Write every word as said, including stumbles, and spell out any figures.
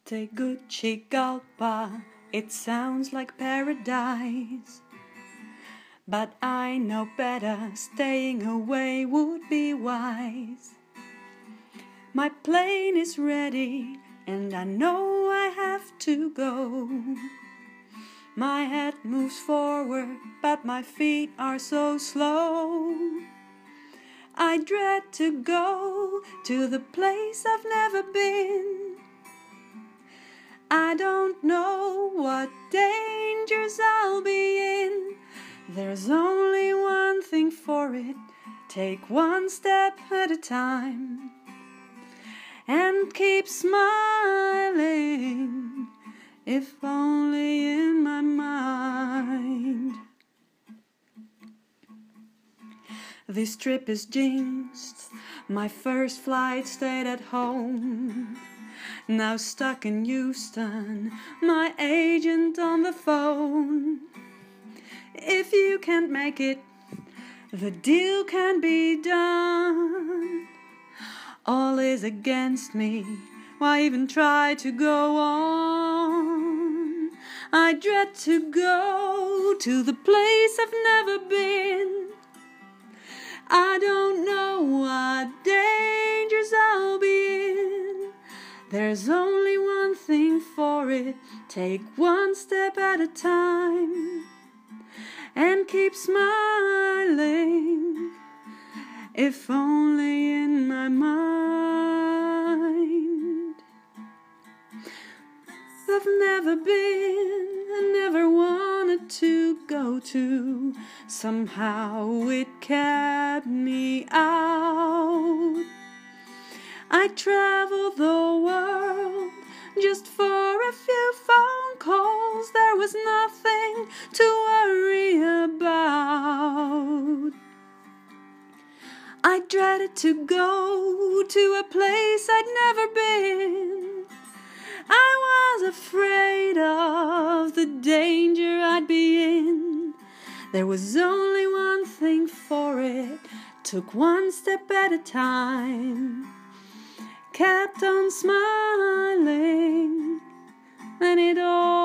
Tegucigalpa, it sounds like paradise, but I know better, staying away would be wise. My plane is ready, and I know I have to go. My head moves forward, but my feet are so slow. I dread to go to the place I've never been. I don't know what dangers I'll be in. There's only one thing for it, take one step at a time and keep smiling, if only in my mind. This trip is jinxed, my first flight stayed at home. Now stuck in Houston, my agent on the phone. If you can't make it, the deal can be done. All is against me, why even try to go on? I dread to go to the place I've never been. I don't know what dangers I'll be in. There's only one thing for it, take one step at a time and keep smiling, if only in my mind. I've never been, I never wanted to go to. Somehow it kept me out. I traveled the world just for a few phone calls. There was nothing to worry about. I dreaded to go to a place I'd never been. I was afraid of the danger I'd be in. There was only one thing for it, took one step at a time, kept on smiling, and it all